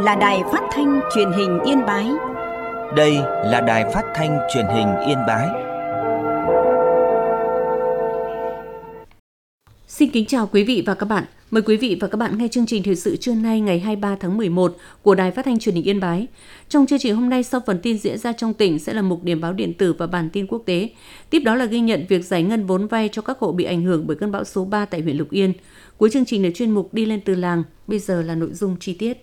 là Đài Phát thanh Truyền hình Yên Bái. Đây là Đài Phát thanh Truyền hình Yên Bái. Xin kính chào quý vị và các bạn. Mời quý vị và các bạn nghe chương trình thời sự trưa nay ngày 23 tháng 11 của Đài Phát thanh Truyền hình Yên Bái. Trong chương trình hôm nay, sau phần tin diễn ra trong tỉnh sẽ là mục điểm báo điện tử và bản tin quốc tế. Tiếp đó là ghi nhận việc giải ngân vốn vay cho các hộ bị ảnh hưởng bởi cơn bão số 3 tại huyện Lục Yên. Cuối chương trình là chuyên mục Đi lên từ làng. Bây giờ là nội dung chi tiết.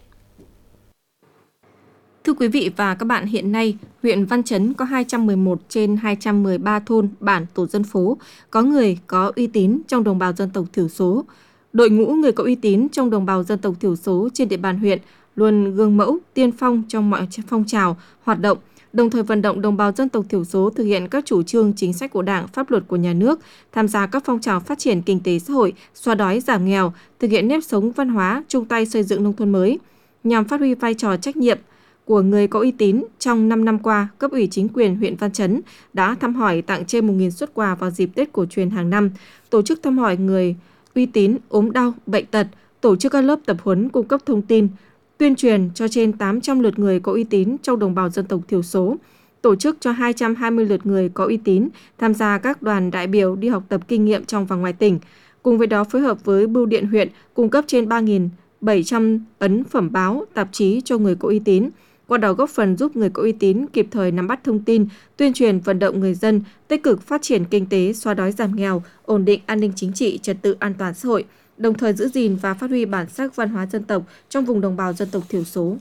Thưa quý vị và các bạn, hiện nay, huyện Văn Chấn có 211 trên 213 thôn, bản, tổ dân phố có người có uy tín trong đồng bào dân tộc thiểu số. Đội ngũ người có uy tín trong đồng bào dân tộc thiểu số trên địa bàn huyện luôn gương mẫu, tiên phong trong mọi phong trào, hoạt động, đồng thời vận động đồng bào dân tộc thiểu số thực hiện các chủ trương chính sách của Đảng, pháp luật của nhà nước, tham gia các phong trào phát triển kinh tế xã hội, xóa đói giảm nghèo, thực hiện nếp sống văn hóa, chung tay xây dựng nông thôn mới. Nhằm phát huy vai trò trách nhiệm của người có uy tín, trong 5 năm qua, cấp ủy chính quyền huyện Văn Chấn đã thăm hỏi tặng trên 1.000 suất quà vào dịp Tết cổ truyền hàng năm, tổ chức thăm hỏi người uy tín ốm đau, bệnh tật, tổ chức các lớp tập huấn cung cấp thông tin, tuyên truyền cho trên 800 lượt người có uy tín trong đồng bào dân tộc thiểu số, tổ chức cho 220 lượt người có uy tín tham gia các đoàn đại biểu đi học tập kinh nghiệm trong và ngoài tỉnh. Cùng với đó phối hợp với Bưu điện huyện cung cấp trên 3.700 ấn phẩm báo, tạp chí cho người có uy tín. Qua đó góp phần giúp người có uy tín kịp thời nắm bắt thông tin, tuyên truyền vận động người dân tích cực phát triển kinh tế, xóa đói giảm nghèo, ổn định an ninh chính trị, trật tự an toàn xã hội, đồng thời giữ gìn và phát huy bản sắc văn hóa dân tộc trong vùng đồng bào dân tộc thiểu số.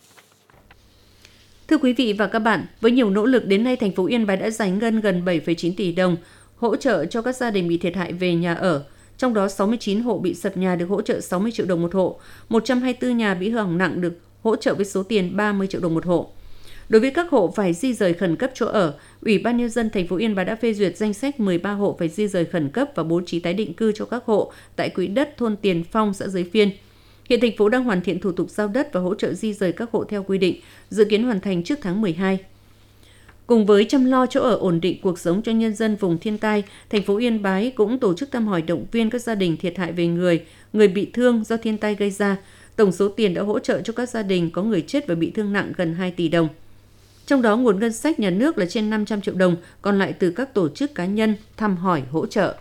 Thưa quý vị và các bạn, với nhiều nỗ lực đến nay, thành phố Yên Bái đã giải ngân gần 7,9 tỷ đồng hỗ trợ cho các gia đình bị thiệt hại về nhà ở. Trong đó 69 hộ bị sập nhà được hỗ trợ 60 triệu đồng một hộ, 124 nhà bị hư hỏng nặng được hỗ trợ với số tiền 30 triệu đồng một hộ. Đối với các hộ phải di rời khẩn cấp chỗ ở, Ủy ban Nhân dân thành phố Yên Bái đã phê duyệt danh sách 13 hộ phải di rời khẩn cấp và bố trí tái định cư cho các hộ tại quỹ đất thôn Tiền Phong, xã Giới Phiên. Hiện thành phố đang hoàn thiện thủ tục giao đất và hỗ trợ di rời các hộ theo quy định, dự kiến hoàn thành trước tháng 12. Cùng với chăm lo chỗ ở ổn định cuộc sống cho nhân dân vùng thiên tai, thành phố Yên Bái cũng tổ chức thăm hỏi động viên các gia đình thiệt hại về người bị thương do thiên tai gây ra. Tổng số tiền đã hỗ trợ cho các gia đình có người chết và bị thương nặng gần 2 tỷ đồng. Trong đó nguồn ngân sách nhà nước là trên 500 triệu đồng, còn lại từ các tổ chức cá nhân thăm hỏi hỗ trợ.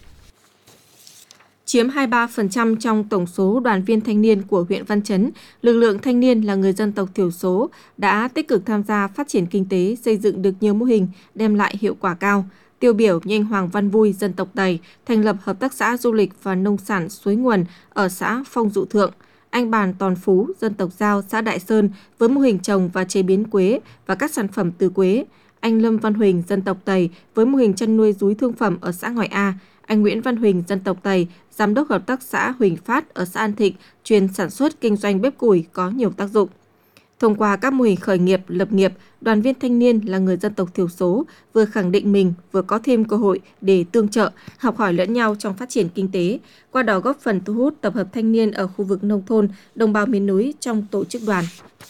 Chiếm 23% trong tổng số đoàn viên thanh niên của huyện Văn Chấn, lực lượng thanh niên là người dân tộc thiểu số đã tích cực tham gia phát triển kinh tế, xây dựng được nhiều mô hình đem lại hiệu quả cao. Tiêu biểu như anh Hoàng Văn Vui, dân tộc Tày, thành lập hợp tác xã du lịch và nông sản Suối Nguồn ở xã Phong Dụ Thượng. Anh Bàn Toàn Phú, dân tộc Dao, xã Đại Sơn với mô hình trồng và chế biến quế và các sản phẩm từ quế. Anh Lâm Văn Huỳnh, dân tộc Tày với mô hình chăn nuôi dúi thương phẩm ở xã Ngòi A. Anh Nguyễn Văn Huỳnh, dân tộc Tày, giám đốc hợp tác xã Huỳnh Phát ở xã An Thịnh, chuyên sản xuất kinh doanh bếp củi có nhiều tác dụng. Thông qua các mô hình khởi nghiệp, lập nghiệp, đoàn viên thanh niên là người dân tộc thiểu số vừa khẳng định mình, vừa có thêm cơ hội để tương trợ, học hỏi lẫn nhau trong phát triển kinh tế, qua đó góp phần thu hút tập hợp thanh niên ở khu vực nông thôn, đồng bào miền núi trong tổ chức đoàn.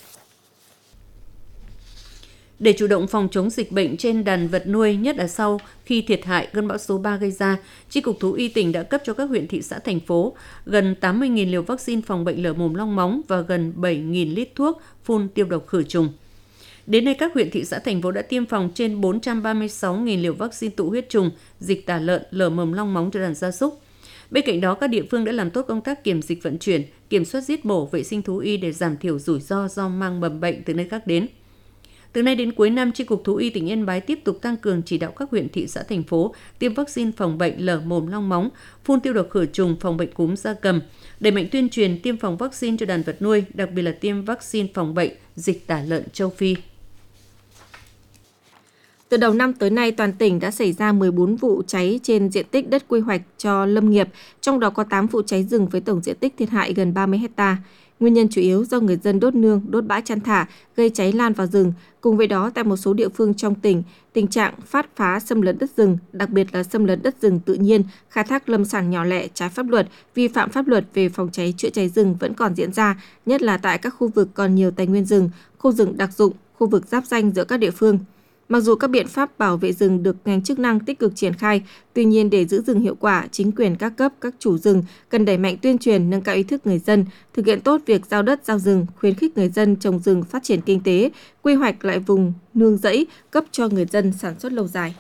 Để chủ động phòng chống dịch bệnh trên đàn vật nuôi, nhất là sau khi thiệt hại cơn bão số 3 gây ra, Chi cục Thú y tỉnh đã cấp cho các huyện, thị xã, thành phố gần 80.000 liều vaccine phòng bệnh lở mồm long móng và gần 7.000 lít thuốc phun tiêu độc khử trùng. Đến nay, các huyện, thị xã, thành phố đã tiêm phòng trên 436.000 liều vaccine tụ huyết trùng, dịch tả lợn, lở mồm long móng cho đàn gia súc. Bên cạnh đó, các địa phương đã làm tốt công tác kiểm dịch vận chuyển, kiểm soát giết mổ, vệ sinh thú y để giảm thiểu rủi ro do mang mầm bệnh từ nơi khác đến. Từ nay đến cuối năm, Chi cục Thú y tỉnh Yên Bái tiếp tục tăng cường chỉ đạo các huyện, thị xã, thành phố tiêm vaccine phòng bệnh lở mồm long móng, phun tiêu độc khử trùng phòng bệnh cúm gia cầm, đẩy mạnh tuyên truyền tiêm phòng vaccine cho đàn vật nuôi, đặc biệt là tiêm vaccine phòng bệnh dịch tả lợn châu Phi. Từ đầu năm tới nay, toàn tỉnh đã xảy ra 14 vụ cháy trên diện tích đất quy hoạch cho lâm nghiệp, trong đó có 8 vụ cháy rừng với tổng diện tích thiệt hại gần 30 hectare. Nguyên nhân chủ yếu do người dân đốt nương, đốt bã chăn thả, gây cháy lan vào rừng. Cùng với đó, tại một số địa phương trong tỉnh, tình trạng phát phá xâm lấn đất rừng, đặc biệt là xâm lấn đất rừng tự nhiên, khai thác lâm sản nhỏ lẻ trái pháp luật, vi phạm pháp luật về phòng cháy chữa cháy rừng vẫn còn diễn ra, nhất là tại các khu vực còn nhiều tài nguyên rừng, khu rừng đặc dụng, khu vực giáp ranh giữa các địa phương. Mặc dù các biện pháp bảo vệ rừng được ngành chức năng tích cực triển khai, tuy nhiên để giữ rừng hiệu quả, chính quyền các cấp, các chủ rừng cần đẩy mạnh tuyên truyền, nâng cao ý thức người dân, thực hiện tốt việc giao đất, giao rừng, khuyến khích người dân trồng rừng phát triển kinh tế, quy hoạch lại vùng nương rẫy, cấp cho người dân sản xuất lâu dài.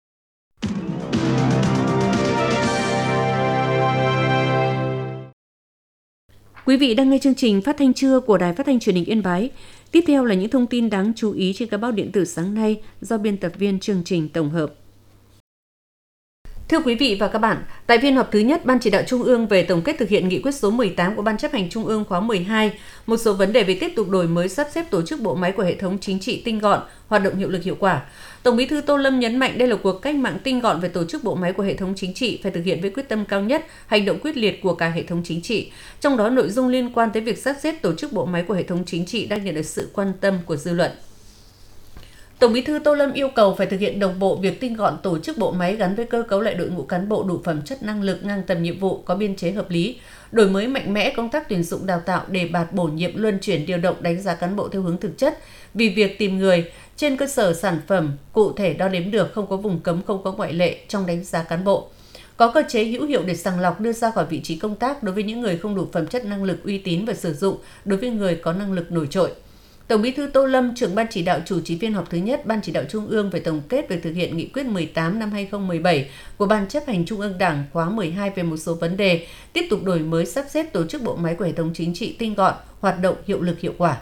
Quý vị đang nghe chương trình Phát thanh trưa của Đài Phát thanh Truyền hình Yên Bái. Tiếp theo là những thông tin đáng chú ý trên các báo điện tử sáng nay do biên tập viên chương trình tổng hợp. Thưa quý vị và các bạn, tại phiên họp thứ nhất, Ban Chỉ đạo Trung ương về tổng kết thực hiện nghị quyết số 18 của Ban Chấp hành Trung ương khóa 12, một số vấn đề về tiếp tục đổi mới sắp xếp tổ chức bộ máy của hệ thống chính trị tinh gọn, hoạt động hiệu lực hiệu quả. Tổng Bí thư Tô Lâm nhấn mạnh đây là cuộc cách mạng tinh gọn về tổ chức bộ máy của hệ thống chính trị, phải thực hiện với quyết tâm cao nhất, hành động quyết liệt của cả hệ thống chính trị. Trong đó, nội dung liên quan tới việc sắp xếp tổ chức bộ máy của hệ thống chính trị đang nhận được sự quan tâm của dư luận. Tổng Bí thư Tô Lâm yêu cầu phải thực hiện đồng bộ việc tinh gọn tổ chức bộ máy gắn với cơ cấu lại đội ngũ cán bộ đủ phẩm chất, năng lực, ngang tầm nhiệm vụ, có biên chế hợp lý, đổi mới mạnh mẽ công tác tuyển dụng đào tạo, đề bạt bổ nhiệm, luân chuyển điều động, đánh giá cán bộ theo hướng thực chất, vì việc tìm người trên cơ sở sản phẩm cụ thể đo đếm được, không có vùng cấm, không có ngoại lệ trong đánh giá cán bộ. Có cơ chế hữu hiệu để sàng lọc đưa ra khỏi vị trí công tác đối với những người không đủ phẩm chất, năng lực, uy tín và sử dụng đối với người có năng lực nổi trội. Tổng Bí thư Tô Lâm, trưởng Ban Chỉ đạo chủ trì phiên họp thứ nhất Ban Chỉ đạo Trung ương về tổng kết về thực hiện nghị quyết 18 năm 2017 của Ban Chấp hành Trung ương Đảng khóa 12 về một số vấn đề, tiếp tục đổi mới sắp xếp tổ chức bộ máy của hệ thống chính trị tinh gọn, hoạt động hiệu lực hiệu quả.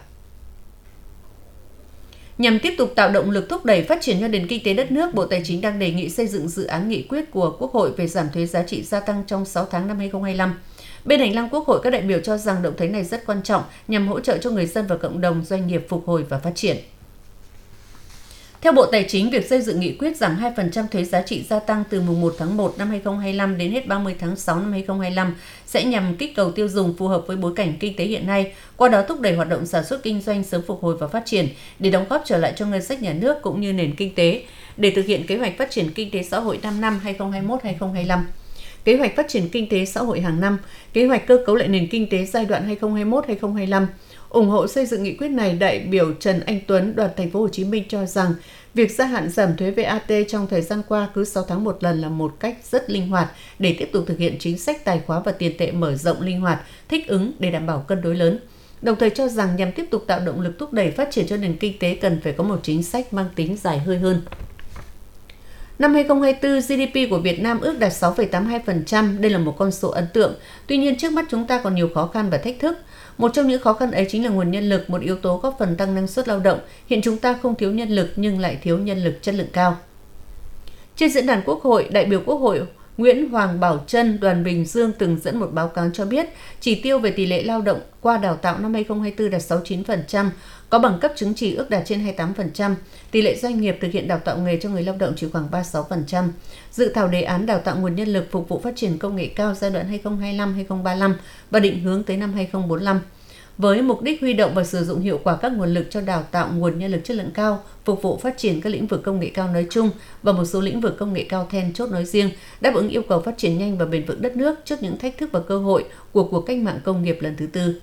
Nhằm tiếp tục tạo động lực thúc đẩy phát triển cho nền kinh tế đất nước, Bộ Tài chính đang đề nghị xây dựng dự án nghị quyết của Quốc hội về giảm thuế giá trị gia tăng trong 6 tháng năm 2025. Bên hành lang Quốc hội, các đại biểu cho rằng động thái này rất quan trọng nhằm hỗ trợ cho người dân và cộng đồng doanh nghiệp phục hồi và phát triển. Theo Bộ Tài chính, việc xây dựng nghị quyết giảm 2% thuế giá trị gia tăng từ mùng 1 tháng 1 năm 2025 đến hết 30 tháng 6 năm 2025 sẽ nhằm kích cầu tiêu dùng phù hợp với bối cảnh kinh tế hiện nay, qua đó thúc đẩy hoạt động sản xuất kinh doanh sớm phục hồi và phát triển để đóng góp trở lại cho ngân sách nhà nước cũng như nền kinh tế, để thực hiện kế hoạch phát triển kinh tế xã hội 5 năm 2021-2025. Kế hoạch phát triển kinh tế xã hội hàng năm, kế hoạch cơ cấu lại nền kinh tế giai đoạn 2021-2025. Ủng hộ xây dựng nghị quyết này, đại biểu Trần Anh Tuấn, đoàn Thành phố Hồ Chí Minh cho rằng việc gia hạn giảm thuế VAT trong thời gian qua cứ 6 tháng một lần là một cách rất linh hoạt để tiếp tục thực hiện chính sách tài khóa và tiền tệ mở rộng linh hoạt, thích ứng để đảm bảo cân đối lớn. Đồng thời cho rằng nhằm tiếp tục tạo động lực thúc đẩy phát triển cho nền kinh tế cần phải có một chính sách mang tính dài hơi hơn. Năm 2024, GDP của Việt Nam ước đạt 6,82%, đây là một con số ấn tượng. Tuy nhiên, trước mắt chúng ta còn nhiều khó khăn và thách thức. Một trong những khó khăn ấy chính là nguồn nhân lực, một yếu tố góp phần tăng năng suất lao động. Hiện chúng ta không thiếu nhân lực nhưng lại thiếu nhân lực chất lượng cao. Trên diễn đàn Quốc hội, đại biểu Quốc hội Nguyễn Hoàng Bảo Trân, đoàn Bình Dương từng dẫn một báo cáo cho biết chỉ tiêu về tỷ lệ lao động qua đào tạo năm 2024 đạt 69%, có bằng cấp chứng chỉ ước đạt trên 28%, tỷ lệ doanh nghiệp thực hiện đào tạo nghề cho người lao động chỉ khoảng 36%. Dự thảo đề án đào tạo nguồn nhân lực phục vụ phát triển công nghệ cao giai đoạn 2025-2035 và định hướng tới năm 2045. Với mục đích huy động và sử dụng hiệu quả các nguồn lực cho đào tạo nguồn nhân lực chất lượng cao, phục vụ phát triển các lĩnh vực công nghệ cao nói chung và một số lĩnh vực công nghệ cao then chốt nói riêng, đáp ứng yêu cầu phát triển nhanh và bền vững đất nước trước những thách thức và cơ hội của cuộc cách mạng công nghiệp lần thứ tư.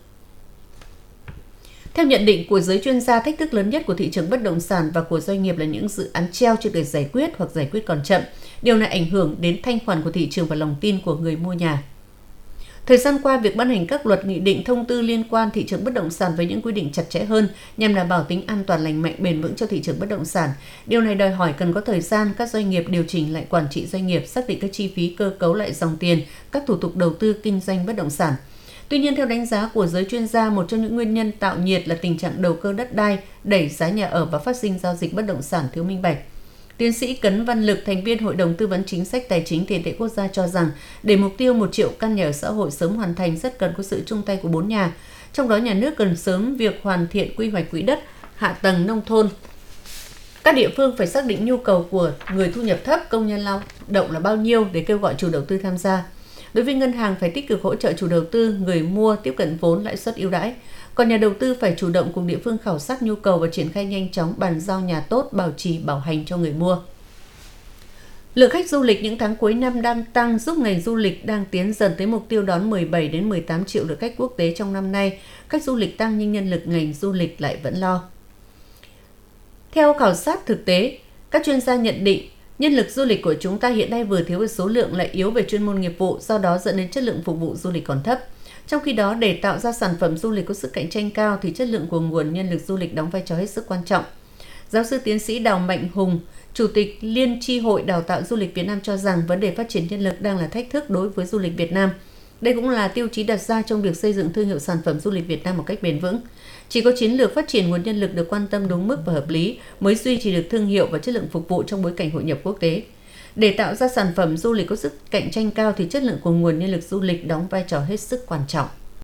Theo nhận định của giới chuyên gia, thách thức lớn nhất của thị trường bất động sản và của doanh nghiệp là những dự án treo chưa được giải quyết hoặc giải quyết còn chậm. Điều này ảnh hưởng đến thanh khoản của thị trường và lòng tin của người mua nhà. Thời gian qua, việc ban hành các luật, nghị định, thông tư liên quan thị trường bất động sản với những quy định chặt chẽ hơn nhằm đảm bảo tính an toàn, lành mạnh, bền vững cho thị trường bất động sản. Điều này đòi hỏi cần có thời gian các doanh nghiệp điều chỉnh lại quản trị doanh nghiệp, xác định các chi phí, cơ cấu lại dòng tiền, các thủ tục đầu tư kinh doanh bất động sản. Tuy nhiên, theo đánh giá của giới chuyên gia, một trong những nguyên nhân tạo nhiệt là tình trạng đầu cơ đất đai, đẩy giá nhà ở và phát sinh giao dịch bất động sản thiếu minh bạch. Tiến sĩ Cấn Văn Lực, thành viên Hội đồng Tư vấn Chính sách Tài chính Tiền tệ Quốc gia cho rằng, để mục tiêu 1 triệu căn nhà ở xã hội sớm hoàn thành rất cần có sự chung tay của 4 nhà. Trong đó, nhà nước cần sớm việc hoàn thiện quy hoạch quỹ đất, hạ tầng nông thôn. Các địa phương phải xác định nhu cầu của người thu nhập thấp, công nhân lao động là bao nhiêu để kêu gọi chủ đầu tư tham gia. Đối với ngân hàng phải tích cực hỗ trợ chủ đầu tư, người mua tiếp cận vốn, lãi suất ưu đãi. Còn nhà đầu tư phải chủ động cùng địa phương khảo sát nhu cầu và triển khai nhanh chóng bàn giao nhà tốt, bảo trì, bảo hành cho người mua. Lượng khách du lịch những tháng cuối năm đang tăng, giúp ngành du lịch đang tiến dần tới mục tiêu đón 17 đến 18 triệu lượt khách quốc tế trong năm nay. Khách du lịch tăng nhưng nhân lực ngành du lịch lại vẫn lo. Theo khảo sát thực tế, Các chuyên gia nhận định, nhân lực du lịch của chúng ta hiện nay vừa thiếu về số lượng lại yếu về chuyên môn nghiệp vụ, do đó dẫn đến chất lượng phục vụ du lịch còn thấp. Trong khi đó, để tạo ra sản phẩm du lịch có sức cạnh tranh cao thì chất lượng của nguồn nhân lực du lịch đóng vai trò hết sức quan trọng. Giáo sư tiến sĩ Đào Mạnh Hùng, Chủ tịch Liên chi hội Đào tạo Du lịch Việt Nam cho rằng vấn đề phát triển nhân lực đang là thách thức đối với du lịch Việt Nam. Đây cũng là tiêu chí đặt ra trong việc xây dựng thương hiệu sản phẩm du lịch Việt Nam một cách bền vững. Chỉ có chiến lược phát triển nguồn nhân lực được quan tâm đúng mức và hợp lý mới duy trì được thương hiệu và chất lượng phục vụ trong bối cảnh hội nhập quốc tế. Để tạo ra sản phẩm du lịch có sức cạnh tranh cao thì chất lượng của nguồn nhân lực du lịch đóng vai trò hết sức quan trọng.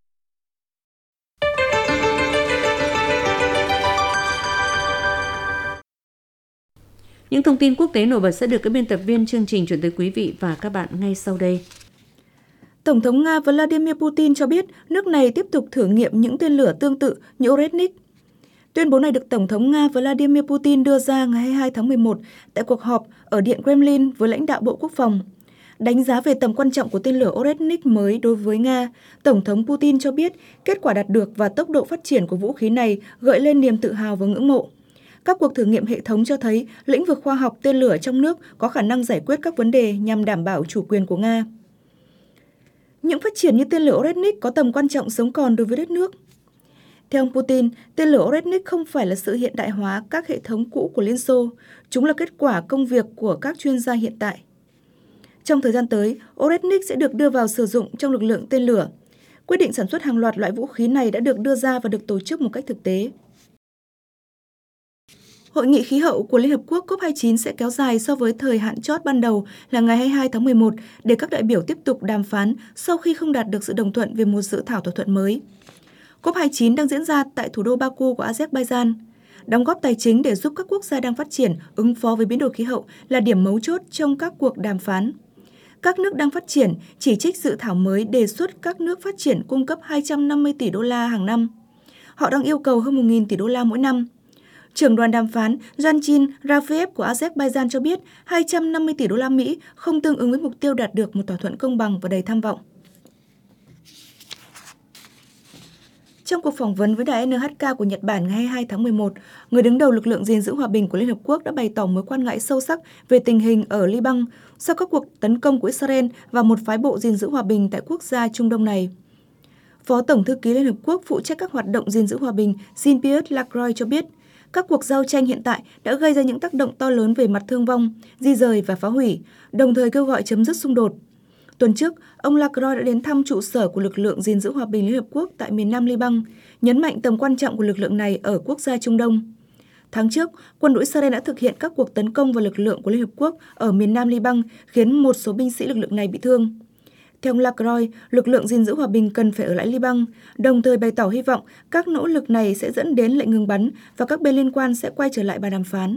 Những thông tin quốc tế nổi bật sẽ được các biên tập viên chương trình chuyển tới quý vị và các bạn ngay sau đây. Tổng thống Nga Vladimir Putin cho biết nước này tiếp tục thử nghiệm những tên lửa tương tự như Oretnik. Tuyên bố này được Tổng thống Nga Vladimir Putin đưa ra ngày 22 tháng 11 tại cuộc họp ở Điện Kremlin với lãnh đạo Bộ Quốc phòng. Đánh giá về tầm quan trọng của tên lửa Oretnik mới đối với Nga, Tổng thống Putin cho biết kết quả đạt được và tốc độ phát triển của vũ khí này gợi lên niềm tự hào và ngưỡng mộ. Các cuộc thử nghiệm hệ thống cho thấy lĩnh vực khoa học tên lửa trong nước có khả năng giải quyết các vấn đề nhằm đảm bảo chủ quyền của Nga. Những phát triển như tên lửa Oretnik có tầm quan trọng sống còn đối với đất nước. Theo ông Putin, tên lửa Oretnik không phải là sự hiện đại hóa các hệ thống cũ của Liên Xô, chúng là kết quả công việc của các chuyên gia hiện tại. Trong thời gian tới, Oretnik sẽ được đưa vào sử dụng trong lực lượng tên lửa. Quyết định sản xuất hàng loạt loại vũ khí này đã được đưa ra và được tổ chức một cách thực tế. Hội nghị khí hậu của Liên Hợp Quốc COP29 sẽ kéo dài so với thời hạn chót ban đầu là ngày 22 tháng 11 để các đại biểu tiếp tục đàm phán sau khi không đạt được sự đồng thuận về một dự thảo thỏa thuận mới. COP29 đang diễn ra tại thủ đô Baku của Azerbaijan. Đóng góp tài chính để giúp các quốc gia đang phát triển ứng phó với biến đổi khí hậu là điểm mấu chốt trong các cuộc đàm phán. Các nước đang phát triển chỉ trích dự thảo mới đề xuất các nước phát triển cung cấp 250 tỷ đô la hàng năm. Họ đang yêu cầu hơn 1.000 tỷ đô la mỗi năm. Trưởng đoàn đàm phán Janjin Rafiev của Azerbaijan cho biết 250 tỷ đô la Mỹ không tương ứng với mục tiêu đạt được một thỏa thuận công bằng và đầy tham vọng. Trong cuộc phỏng vấn với đài NHK của Nhật Bản ngày 22 tháng 11, người đứng đầu lực lượng gìn giữ hòa bình của Liên Hợp Quốc đã bày tỏ mối quan ngại sâu sắc về tình hình ở Liban sau các cuộc tấn công của Israel và một phái bộ gìn giữ hòa bình tại quốc gia Trung Đông này. Phó Tổng thư ký Liên Hợp Quốc phụ trách các hoạt động gìn giữ hòa bình Jean-Pierre Lacroix cho biết, các cuộc giao tranh hiện tại đã gây ra những tác động to lớn về mặt thương vong, di rời và phá hủy, đồng thời kêu gọi chấm dứt xung đột. Tuần trước, ông Lacroix đã đến thăm trụ sở của lực lượng gìn giữ hòa bình Liên Hợp Quốc tại miền Nam Liban, nhấn mạnh tầm quan trọng của lực lượng này ở quốc gia Trung Đông. Tháng trước, quân đội Israel đã thực hiện các cuộc tấn công vào lực lượng của Liên Hợp Quốc ở miền Nam Liban, khiến một số binh sĩ lực lượng này bị thương. Theo ông Lacroix, lực lượng gìn giữ hòa bình cần phải ở lại Liban, đồng thời bày tỏ hy vọng các nỗ lực này sẽ dẫn đến lệnh ngừng bắn và các bên liên quan sẽ quay trở lại bàn đàm phán.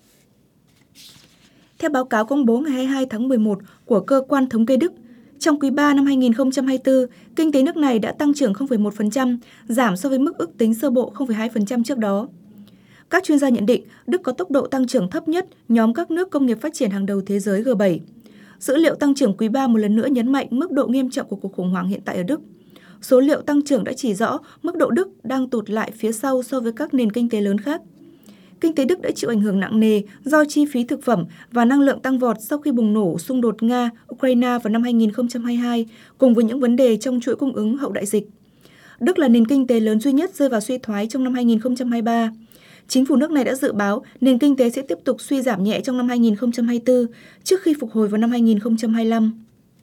Theo báo cáo công bố ngày 22 tháng 11 của Cơ quan Thống kê Đức, trong quý 3 năm 2024, kinh tế nước này đã tăng trưởng 0,1%, giảm so với mức ước tính sơ bộ 0,2% trước đó. Các chuyên gia nhận định Đức có tốc độ tăng trưởng thấp nhất nhóm các nước công nghiệp phát triển hàng đầu thế giới G7. Dữ liệu tăng trưởng quý 3 một lần nữa nhấn mạnh mức độ nghiêm trọng của cuộc khủng hoảng hiện tại ở Đức. Số liệu tăng trưởng đã chỉ rõ mức độ Đức đang tụt lại phía sau so với các nền kinh tế lớn khác. Kinh tế Đức đã chịu ảnh hưởng nặng nề do chi phí thực phẩm và năng lượng tăng vọt sau khi bùng nổ xung đột Nga-Ukraine vào năm 2022, cùng với những vấn đề trong chuỗi cung ứng hậu đại dịch. Đức là nền kinh tế lớn duy nhất rơi vào suy thoái trong năm 2023. Chính phủ nước này đã dự báo nền kinh tế sẽ tiếp tục suy giảm nhẹ trong năm 2024 trước khi phục hồi vào năm 2025.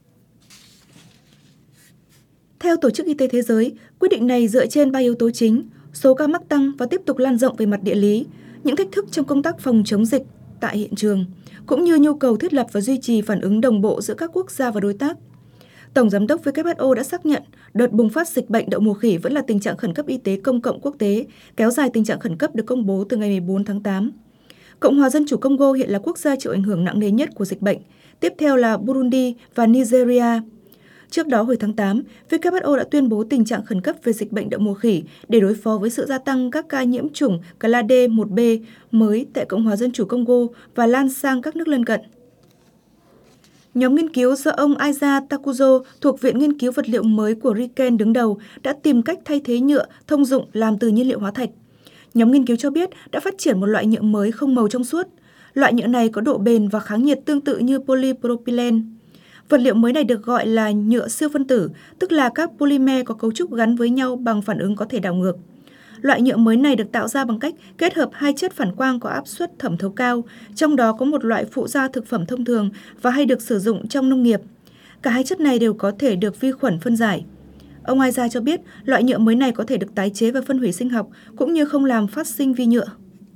Theo Tổ chức Y tế Thế giới, quyết định này dựa trên 3 yếu tố chính: số ca mắc tăng và tiếp tục lan rộng về mặt địa lý, những thách thức trong công tác phòng chống dịch tại hiện trường, cũng như nhu cầu thiết lập và duy trì phản ứng đồng bộ giữa các quốc gia và đối tác. Tổng Giám đốc WHO đã xác nhận đợt bùng phát dịch bệnh đậu mùa khỉ vẫn là tình trạng khẩn cấp y tế công cộng quốc tế, kéo dài tình trạng khẩn cấp được công bố từ ngày 14 tháng 8. Cộng hòa Dân chủ Congo hiện là quốc gia chịu ảnh hưởng nặng nề nhất của dịch bệnh, tiếp theo là Burundi và Nigeria. Trước đó, hồi tháng 8, WHO đã tuyên bố tình trạng khẩn cấp về dịch bệnh đậu mùa khỉ để đối phó với sự gia tăng các ca nhiễm chủng Clade 1B mới tại Cộng hòa Dân chủ Congo và lan sang các nước lân cận. Nhóm nghiên cứu do ông Aiza Takuzo thuộc Viện Nghiên cứu Vật liệu mới của Riken đứng đầu đã tìm cách thay thế nhựa thông dụng làm từ nhiên liệu hóa thạch. Nhóm nghiên cứu cho biết đã phát triển một loại nhựa mới không màu trong suốt. Loại nhựa này có độ bền và kháng nhiệt tương tự như polypropylene. Vật liệu mới này được gọi là nhựa siêu phân tử, tức là các polymer có cấu trúc gắn với nhau bằng phản ứng có thể đảo ngược. Loại nhựa mới này được tạo ra bằng cách kết hợp hai chất phản quang có áp suất thẩm thấu cao, trong đó có một loại phụ gia thực phẩm thông thường và hay được sử dụng trong nông nghiệp. Cả hai chất này đều có thể được vi khuẩn phân giải. Ông Aiza cho biết loại nhựa mới này có thể được tái chế và phân hủy sinh học, cũng như không làm phát sinh vi nhựa.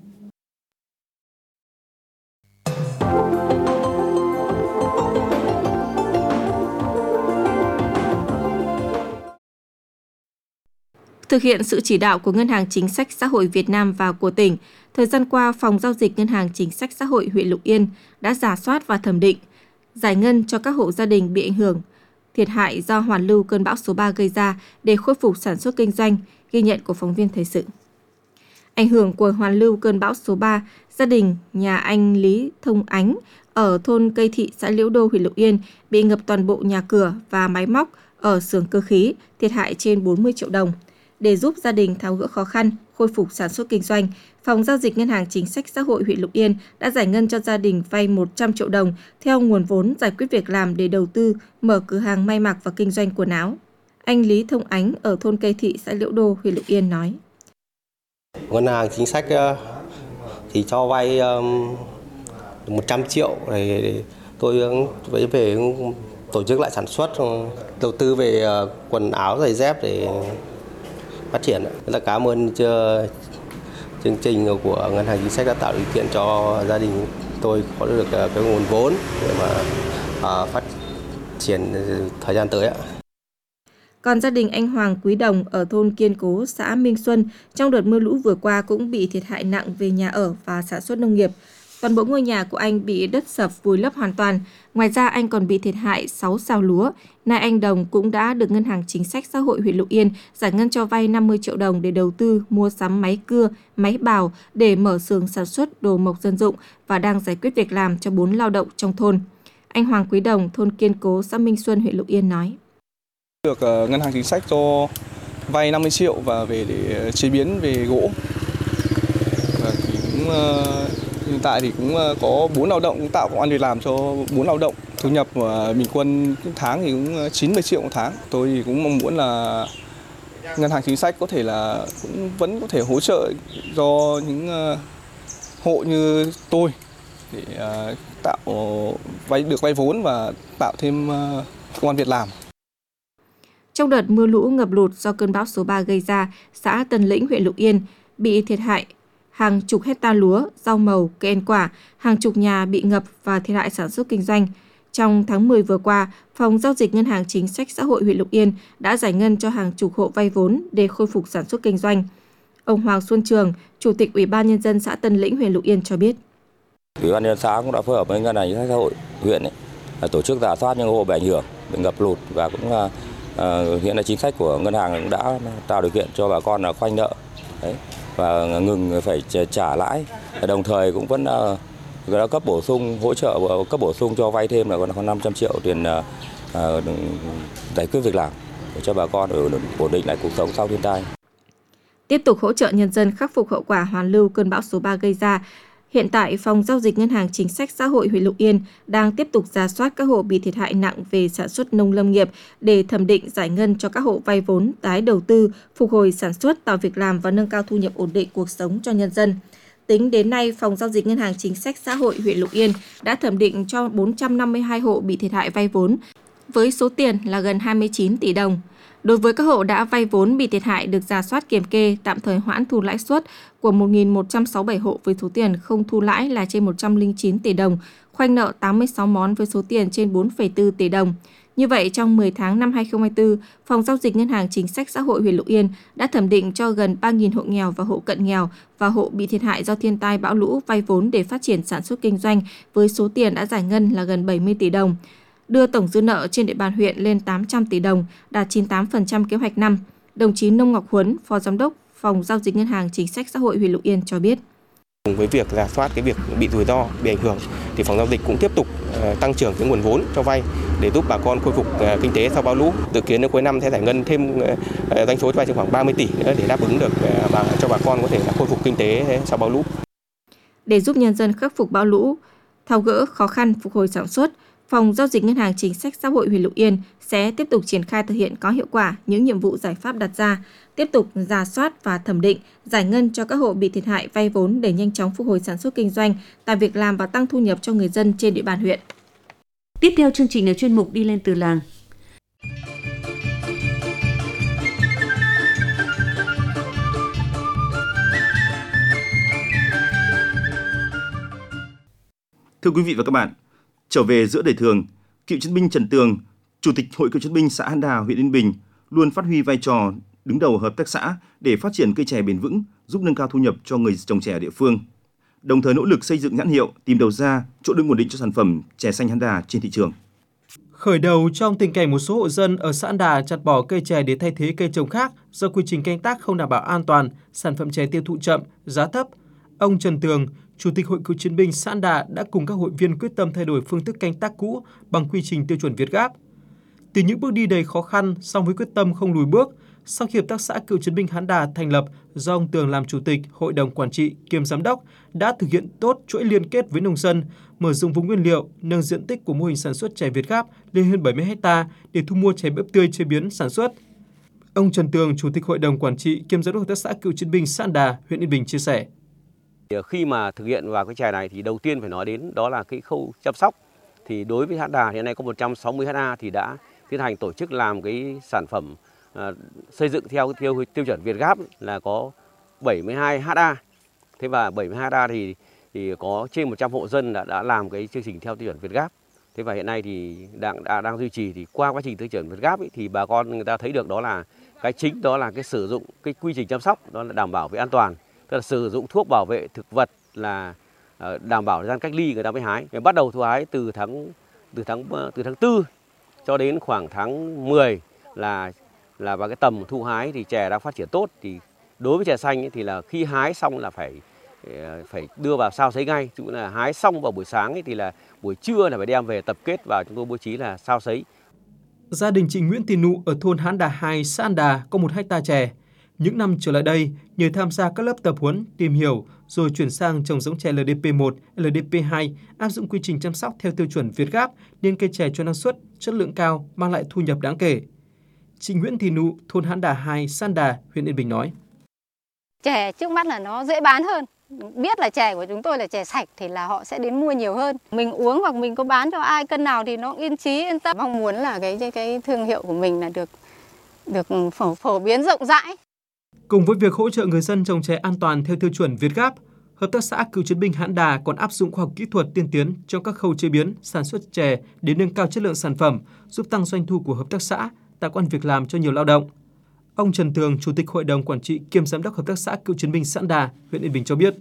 Thực hiện sự chỉ đạo của Ngân hàng Chính sách Xã hội Việt Nam và của tỉnh, thời gian qua, Phòng Giao dịch Ngân hàng Chính sách Xã hội huyện Lục Yên đã rà soát và thẩm định, giải ngân cho các hộ gia đình bị ảnh hưởng, thiệt hại do hoàn lưu cơn bão số 3 gây ra để khôi phục sản xuất kinh doanh, ghi nhận của phóng viên thời sự. Ảnh hưởng của hoàn lưu cơn bão số 3, gia đình nhà anh Lý Thông Ánh ở thôn Cây Thị, xã Liễu Đô, huyện Lục Yên bị ngập toàn bộ nhà cửa và máy móc ở xưởng cơ khí, thiệt hại trên 40 triệu đồng. Để giúp gia đình tháo gỡ khó khăn, khôi phục sản xuất kinh doanh, Phòng Giao dịch Ngân hàng Chính sách Xã hội huyện Lục Yên đã giải ngân cho gia đình vay 100 triệu đồng theo nguồn vốn giải quyết việc làm để đầu tư, mở cửa hàng may mặc và kinh doanh quần áo. Anh Lý Thông Ánh ở thôn Cây Thị, xã Liễu Đô, huyện Lục Yên nói. Ngân hàng Chính sách thì cho vay 100 triệu để tôi về tổ chức lại sản xuất, đầu tư về quần áo, giày dép để phát triển. Rất là cảm ơn chương trình của Ngân hàng Chính sách đã tạo điều kiện cho gia đình tôi có được cái nguồn vốn để mà phát triển thời gian tới. Còn gia đình anh Hoàng Quý Đồng ở thôn Kiên Cố, xã Minh Xuân trong đợt mưa lũ vừa qua cũng bị thiệt hại nặng về nhà ở và sản xuất nông nghiệp. Toàn bộ ngôi nhà của anh bị đất sập vùi lấp hoàn toàn. Ngoài ra anh còn bị thiệt hại 6 sào lúa. Nay anh Đồng cũng đã được Ngân hàng Chính sách Xã hội huyện Lục Yên giải ngân cho vay 50 triệu đồng để đầu tư mua sắm máy cưa, máy bào để mở xưởng sản xuất đồ mộc dân dụng và đang giải quyết việc làm cho 4 lao động trong thôn. Anh Hoàng Quý Đồng, thôn Kiên Cố, xã Minh Xuân, huyện Lục Yên nói. Được Ngân hàng Chính sách cho vay 50 triệu và về để chế biến về gỗ. Và hiện tại thì cũng có 4 lao động, cũng tạo công ăn việc làm cho 4 lao động. Thu nhập bình quân tháng thì cũng 90 triệu một tháng. Tôi thì cũng mong muốn là Ngân hàng Chính sách có thể là cũng vẫn có thể hỗ trợ cho những hộ như tôi để tạo được vay vốn và tạo thêm công ăn việc làm. Trong đợt mưa lũ ngập lụt do cơn bão số 3 gây ra, xã Tân Lĩnh, huyện Lục Yên bị thiệt hại hàng chục hecta lúa, rau màu, cây ăn quả, hàng chục nhà bị ngập và thiệt hại sản xuất kinh doanh. Trong tháng 10 vừa qua, Phòng Giao dịch Ngân hàng Chính sách Xã hội huyện Lục Yên đã giải ngân cho hàng chục hộ vay vốn để khôi phục sản xuất kinh doanh. Ông Hoàng Xuân Trường, Chủ tịch Ủy ban Nhân dân xã Tân Lĩnh, huyện Lục Yên cho biết. Ủy ban nhân dân xã cũng đã phối hợp với Ngân hàng Chính sách Xã hội huyện tổ chức rà soát những hộ bị ảnh hưởng, bị ngập lụt và cũng hiện nay chính sách của ngân hàng cũng đã tạo điều kiện cho bà con là khoanh nợ và ngừng phải trả lãi. Đồng thời cũng vẫn đã cấp bổ sung hỗ trợ, cấp bổ sung cho vay thêm là còn 500 triệu tiền giải quyết việc làm để cho bà con ổn định lại cuộc sống sau thiên tai. Tiếp tục hỗ trợ nhân dân khắc phục hậu quả hoàn lưu cơn bão số 3 gây ra. Hiện tại, Phòng Giao dịch Ngân hàng Chính sách Xã hội huyện Lục Yên đang tiếp tục rà soát các hộ bị thiệt hại nặng về sản xuất nông lâm nghiệp để thẩm định giải ngân cho các hộ vay vốn, tái đầu tư, phục hồi sản xuất, tạo việc làm và nâng cao thu nhập ổn định cuộc sống cho nhân dân. Tính đến nay, Phòng Giao dịch Ngân hàng Chính sách Xã hội huyện Lục Yên đã thẩm định cho 452 hộ bị thiệt hại vay vốn, với số tiền là gần 29 tỷ đồng. Đối với các hộ đã vay vốn bị thiệt hại được rà soát kiểm kê, tạm thời hoãn thu lãi suất của 1.167 hộ với số tiền không thu lãi là trên 109 tỷ đồng, khoanh nợ 86 món với số tiền trên 4,4 tỷ đồng. Như vậy, trong 10 tháng năm 2024, Phòng Giao dịch Ngân hàng Chính sách Xã hội huyện Lục Yên đã thẩm định cho gần 3.000 hộ nghèo và hộ cận nghèo và hộ bị thiệt hại do thiên tai bão lũ vay vốn để phát triển sản xuất kinh doanh với số tiền đã giải ngân là gần 70 tỷ đồng, đưa tổng dư nợ trên địa bàn huyện lên 800 tỷ đồng, đạt 98% kế hoạch năm. Đồng chí Nông Ngọc Huấn, Phó Giám đốc Phòng Giao dịch Ngân hàng Chính sách Xã hội huyện Lục Yên cho biết. Cùng với việc rà soát cái việc bị rủi ro, bị ảnh hưởng, thì Phòng Giao dịch cũng tiếp tục tăng trưởng cái nguồn vốn cho vay để giúp bà con khôi phục kinh tế sau bão lũ. Dự kiến đến cuối năm sẽ giải ngân thêm doanh số cho vay khoảng 30 tỷ nữa để đáp ứng được cho bà con có thể là khôi phục kinh tế sau bão lũ. Để giúp nhân dân khắc phục bão lũ, tháo gỡ khó khăn phục hồi sản xuất, Phòng Giao dịch Ngân hàng Chính sách Xã hội huyện Lục Yên sẽ tiếp tục triển khai thực hiện có hiệu quả những nhiệm vụ giải pháp đặt ra, tiếp tục rà soát và thẩm định, giải ngân cho các hộ bị thiệt hại vay vốn để nhanh chóng phục hồi sản xuất kinh doanh, tạo việc làm và tăng thu nhập cho người dân trên địa bàn huyện. Tiếp theo chương trình là chuyên mục Đi lên từ làng. Thưa quý vị và các bạn, trở về giữa đời thường, cựu chiến binh Trần Tường, Chủ tịch Hội Cựu chiến binh xã An Đà, huyện Yên Bình luôn phát huy vai trò đứng đầu hợp tác xã để phát triển cây chè bền vững, giúp nâng cao thu nhập cho người trồng chè ở địa phương. Đồng thời nỗ lực xây dựng nhãn hiệu, tìm đầu ra, chỗ đứng ổn định cho sản phẩm chè xanh An Đà trên thị trường. Khởi đầu trong tình cảnh một số hộ dân ở xã An Đà chặt bỏ cây chè để thay thế cây trồng khác do quy trình canh tác không đảm bảo an toàn, sản phẩm chè tiêu thụ chậm, giá thấp, ông Trần Tường, Chủ tịch Hội Cựu chiến binh xã An Đà đã cùng các hội viên quyết tâm thay đổi phương thức canh tác cũ bằng quy trình tiêu chuẩn Việt Gáp. Từ những bước đi đầy khó khăn, song với quyết tâm không lùi bước, sau khi hợp tác xã Cựu chiến binh An Đà thành lập do ông Tường làm chủ tịch, hội đồng quản trị kiêm giám đốc đã thực hiện tốt chuỗi liên kết với nông dân, mở rộng vùng nguyên liệu, nâng diện tích của mô hình sản xuất chè Việt Gáp lên hơn 70 ha để thu mua chè bắp tươi chế biến sản xuất. Ông Trần Tường, Chủ tịch hội đồng quản trị kiêm giám đốc hợp tác xã Cựu chiến binh xã An Đà, huyện Yên Bình chia sẻ. Khi mà thực hiện vào cái chè này thì đầu tiên phải nói đến đó là cái khâu chăm sóc. Thì đối với An Đà hiện nay có 160 ha thì đã tiến hành tổ chức làm cái sản phẩm xây dựng theo tiêu chuẩn Việt Gáp là có 72 ha. Thế và 72 ha thì có trên 100 hộ dân đã làm cái chương trình theo tiêu chuẩn Việt Gáp. Thế và hiện nay thì đang duy trì, thì qua quá trình tiêu chuẩn Việt Gáp thì bà con người ta thấy được đó là cái chính đó là cái sử dụng cái quy trình chăm sóc đó là đảm bảo về an toàn. Tức là sử dụng thuốc bảo vệ thực vật là đảm bảo thời gian cách ly người ta mới hái. Bắt đầu thu hái từ tháng 4 cho đến khoảng tháng 10 là vào cái tầm thu hái thì chè đang phát triển tốt. Thì đối với chè xanh ấy, thì là khi hái xong là phải đưa vào xao sấy ngay. Chứ là hái xong vào buổi sáng ấy, thì là buổi trưa là phải đem về tập kết vào, chúng tôi bố trí là xao sấy. Gia đình chị Nguyễn Thị Nụ ở thôn Hán Đà 2, xã An Đà có 1 ha chè. Những năm trở lại đây, nhờ tham gia các lớp tập huấn, tìm hiểu, rồi chuyển sang trồng giống chè LDP1, LDP2, áp dụng quy trình chăm sóc theo tiêu chuẩn Việt Gáp, nên cây chè cho năng suất, chất lượng cao, mang lại thu nhập đáng kể. Chị Nguyễn Thị Nụ, thôn Hán Đà 2, xã An Đà, huyện Yên Bình nói. Chè trước mắt là nó dễ bán hơn. Biết là chè của chúng tôi là chè sạch thì là họ sẽ đến mua nhiều hơn. Mình uống hoặc mình có bán cho ai cân nào thì nó yên chí, yên tâm. Mong muốn là cái thương hiệu của mình là được phổ biến rộng rãi. Cùng với việc hỗ trợ người dân trồng chè an toàn theo tiêu chuẩn Việt Gáp, Hợp tác xã Cựu chiến binh Hán Đà còn áp dụng khoa học kỹ thuật tiên tiến trong các khâu chế biến, sản xuất chè để nâng cao chất lượng sản phẩm, giúp tăng doanh thu của hợp tác xã, tạo công ăn việc làm cho nhiều lao động. Ông Trần Tường, Chủ tịch Hội đồng Quản trị kiêm Giám đốc Hợp tác xã Cựu chiến binh xã An Đà, huyện Yên Bình cho biết.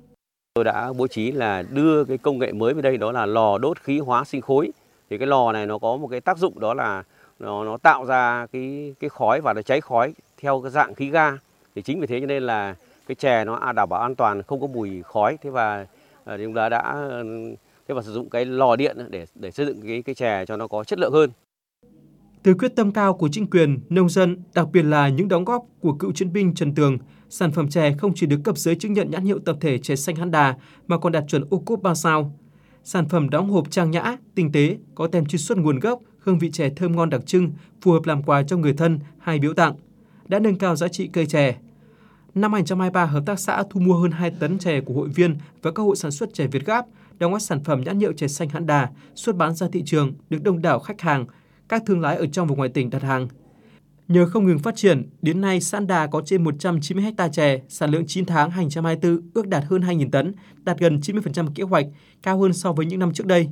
Tôi đã bố trí là đưa cái công nghệ mới về đây, đó là lò đốt khí hóa sinh khối. Thì cái lò này nó có một cái tác dụng đó là nó tạo ra cái khói và nó cháy khói theo cái dạng khí ga. Thì chính vì thế cho nên là cái chè nó đảm bảo an toàn, không có mùi khói. Thế và chúng ta đã sử dụng cái lò điện để xây dựng cái chè cho nó có chất lượng hơn. Từ quyết tâm cao của chính quyền, nông dân, đặc biệt là những đóng góp của cựu chiến binh Trần Tường, sản phẩm chè không chỉ được cấp giấy chứng nhận nhãn hiệu tập thể chè xanh Hán Đà mà còn đạt chuẩn ô cốp 3 sao. Sản phẩm đóng hộp trang nhã, tinh tế, có tem truy xuất nguồn gốc, hương vị chè thơm ngon đặc trưng, phù hợp làm quà cho người thân hay biếu tặng, đã nâng cao giá trị cây chè. Năm 2023, hợp tác xã thu mua hơn 2 tấn chè của hội viên và các hộ sản xuất chè Việt Gáp, đóng góp sản phẩm nhãn hiệu chè xanh Hán Đà, xuất bán ra thị trường, được đông đảo khách hàng, các thương lái ở trong và ngoài tỉnh đặt hàng. Nhờ không ngừng phát triển, đến nay xã An Đà có trên 190 ha chè, sản lượng 9 tháng 2024 ước đạt hơn 2.000 tấn, đạt gần 90% kế hoạch, cao hơn so với những năm trước đây.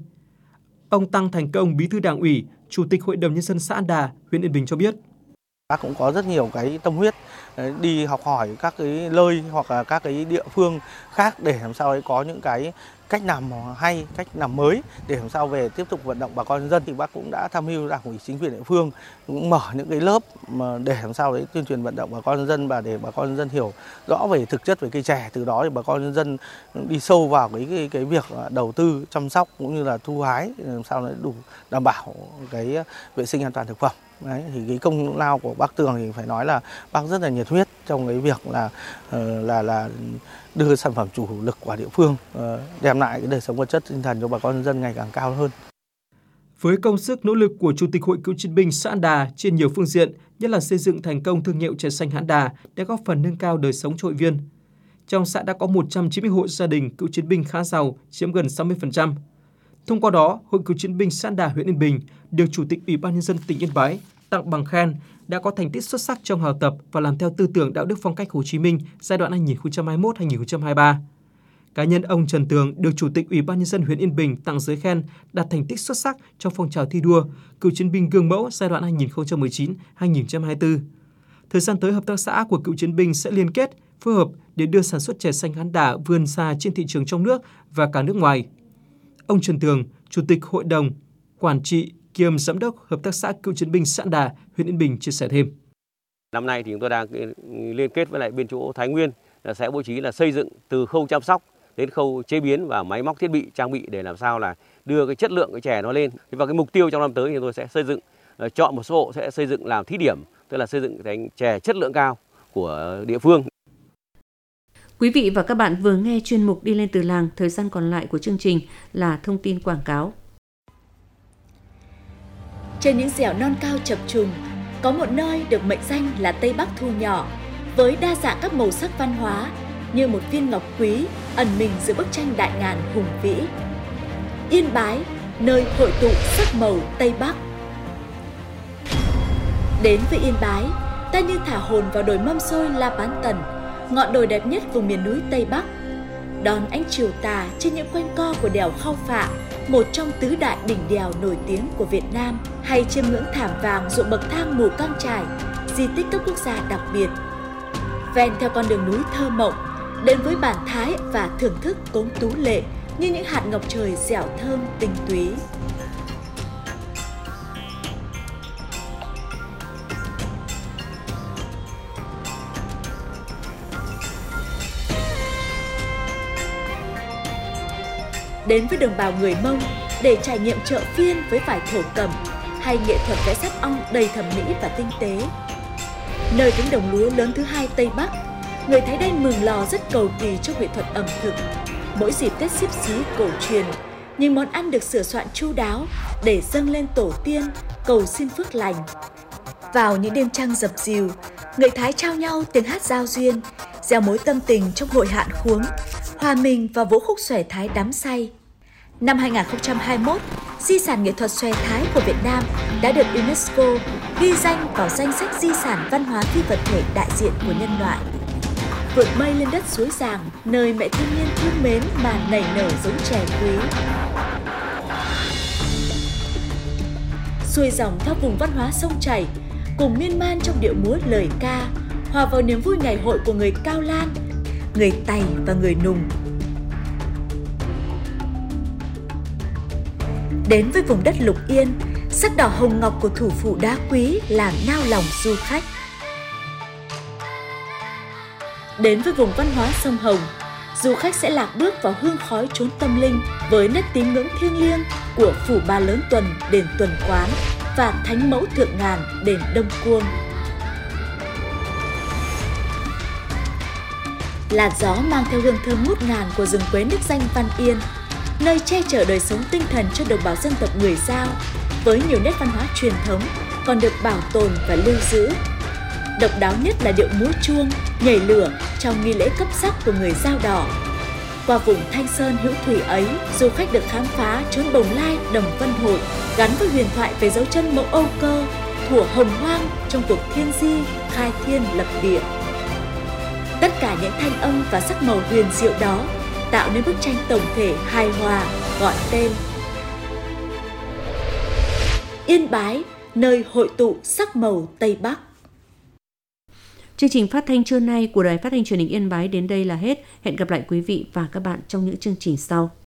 Ông Tăng Thành Công, Bí thư Đảng ủy, Chủ tịch Hội đồng Nhân dân xã An Đà, huyện Yên Bình cho biết. Bác cũng có rất nhiều cái tâm huyết đi học hỏi các cái nơi hoặc là các cái địa phương khác để làm sao ấy có những cái cách làm hay, cách làm mới để làm sao về tiếp tục vận động bà con nhân dân. Thì bác cũng đã tham mưu Đảng ủy chính quyền địa phương cũng mở những cái lớp mà để làm sao đấy tuyên truyền vận động bà con nhân dân và để bà con nhân dân hiểu rõ về thực chất về cây chè, từ đó thì bà con nhân dân đi sâu vào cái việc đầu tư chăm sóc cũng như là thu hái làm sao để đủ đảm bảo cái vệ sinh an toàn thực phẩm. Đấy, thì cái công lao của bác Tường thì phải nói là bác rất là nhiệt huyết trong cái việc là đưa sản phẩm chủ lực của địa phương, đem lại cái đời sống vật chất tinh thần cho bà con nhân dân ngày càng cao hơn. Với công sức nỗ lực của Chủ tịch Hội Cựu chiến binh xã Hán Đà trên nhiều phương diện, nhất là xây dựng thành công thương hiệu chè xanh Hán Đà đã góp phần nâng cao đời sống cho hội viên. Trong xã đã có 190 hộ gia đình cựu chiến binh khá giàu, chiếm gần 60%. Thông qua đó, Hội Cựu chiến binh xã Hán Đà, huyện Yên Bình được Chủ tịch Ủy ban nhân dân tỉnh Yên Bái tặng bằng khen đã có thành tích xuất sắc trong học tập và làm theo tư tưởng đạo đức phong cách Hồ Chí Minh giai đoạn 2021-2023. Cá nhân ông Trần Tường được Chủ tịch Ủy ban nhân dân huyện Yên Bình tặng giấy khen đạt thành tích xuất sắc trong phong trào thi đua cựu chiến binh gương mẫu giai đoạn 2019-2024. Thời gian tới, hợp tác xã của cựu chiến binh sẽ liên kết, phối hợp để đưa sản xuất chè xanh Hán Đà vươn xa trên thị trường trong nước và cả nước ngoài. Ông Trần Tường, Chủ tịch Hội đồng Quản trị kiêm Giám đốc Hợp tác xã Cựu chiến binh xã Hán Đà, huyện Yên Bình chia sẻ thêm. Năm nay thì chúng tôi đang liên kết với lại bên chỗ Thái Nguyên là sẽ bố trí là xây dựng từ khâu chăm sóc đến khâu chế biến và máy móc thiết bị trang bị để làm sao là đưa cái chất lượng cái chè nó lên. Và cái mục tiêu trong năm tới thì tôi sẽ xây dựng, chọn một số hộ sẽ xây dựng làm thí điểm, tức là xây dựng thành chè chất lượng cao của địa phương. Quý vị và các bạn vừa nghe chuyên mục Đi lên từ làng, thời gian còn lại của chương trình là thông tin quảng cáo. Trên những dẻo non cao chập trùng, có một nơi được mệnh danh là Tây Bắc thu nhỏ, với đa dạng các màu sắc văn hóa như một viên ngọc quý ẩn mình giữa bức tranh đại ngàn hùng vĩ. Yên Bái, nơi hội tụ sắc màu Tây Bắc. Đến với Yên Bái, ta như thả hồn vào đồi mâm xôi La Bán Tần, ngọn đồi đẹp nhất vùng miền núi Tây Bắc. Đón ánh chiều tà trên những quanh co của đèo Khao Phạ, một trong tứ đại đỉnh đèo nổi tiếng của Việt Nam, hay chiêm ngưỡng thảm vàng ruộng bậc thang Mù Căng Chải, di tích cấp quốc gia đặc biệt. Ven theo con đường núi thơ mộng, đến với bản thái và thưởng thức cốm tú lệ như những hạt ngọc trời dẻo thơm tinh túy. Đến với đồng bào người Mông để trải nghiệm chợ phiên với vải thổ cẩm hay nghệ thuật vẽ sáp ong đầy thẩm mỹ và tinh tế. Nơi cánh đồng lúa lớn thứ hai Tây Bắc, người Thái Đen Mường Lò rất cầu kỳ trong nghệ thuật ẩm thực. Mỗi dịp Tết Xíp Xí cổ truyền, những món ăn được sửa soạn chu đáo để dâng lên tổ tiên, cầu xin phước lành. Vào những đêm trăng dập dìu, người Thái trao nhau tiếng hát giao duyên, gieo mối tâm tình trong hội hạn khuống, hòa mình vào vũ khúc xòe Thái đắm say. Năm 2021, di sản nghệ thuật xòe Thái của Việt Nam đã được UNESCO ghi danh vào danh sách di sản văn hóa phi vật thể đại diện của nhân loại. Vượt mây lên đất suối Giàng, nơi mẹ thiên nhiên thương mến mà nảy nở giống chè quý. Xuôi dòng theo vùng văn hóa sông chảy, cùng miên man trong điệu múa lời ca, hòa vào niềm vui ngày hội của người Cao Lan, người Tày và người Nùng. Đến với vùng đất Lục Yên, sắc đỏ hồng ngọc của thủ phủ đá quý làm nao lòng du khách. Đến với vùng văn hóa sông Hồng, du khách sẽ lạc bước vào hương khói chốn tâm linh với nét tín ngưỡng thiêng liêng của phủ Ba Lớn Tuần, đền Tuần Quán và Thánh Mẫu Thượng Ngàn, đền Đông Cuông. Làn gió mang theo hương thơm ngút ngàn của rừng quế nước danh Văn Yên, nơi che chở đời sống tinh thần cho đồng bào dân tộc người Dao, với nhiều nét văn hóa truyền thống còn được bảo tồn và lưu giữ. Độc đáo nhất là điệu múa chuông, nhảy lửa trong nghi lễ cấp sắc của người Dao Đỏ. Qua vùng Thanh Sơn hữu thủy ấy, du khách được khám phá chốn Bồng Lai, Đồng Vân Hội, gắn với huyền thoại về dấu chân mẫu Âu Cơ, thuở hồng hoang trong cuộc thiên di, khai thiên lập địa. Tất cả những thanh âm và sắc màu huyền diệu đó tạo nên bức tranh tổng thể hài hòa gọi tên Yên Bái, nơi hội tụ sắc màu Tây Bắc. Chương trình phát thanh trưa nay của Đài Phát thanh Truyền hình Yên Bái đến đây là hết. Hẹn gặp lại quý vị và các bạn trong những chương trình sau.